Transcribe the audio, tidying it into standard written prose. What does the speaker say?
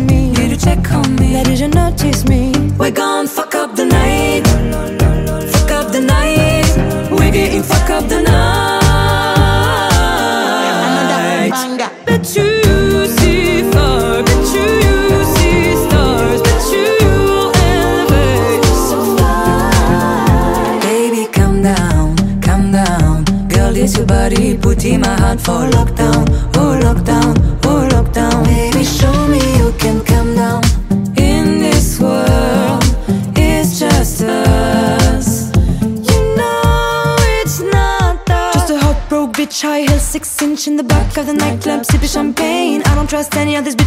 me. Need to check on me. Why did you notice me? We're gon' fuck up the night. Fuck up the night. We're getting fuck up the night. Bet you see fire, bet you see stars, bet you elevate so far. Baby, calm down, calm down. Girl, this your body, put in my heart for lockdown. Oh, lockdown, oh, lockdown. Baby, show me you can calm down. In this world, it's just us. You know it's not us. Just a hot broke bitch, high heel, 6-inch in the back of the nightclub, sipping champagne. I don't trust any of this bitch.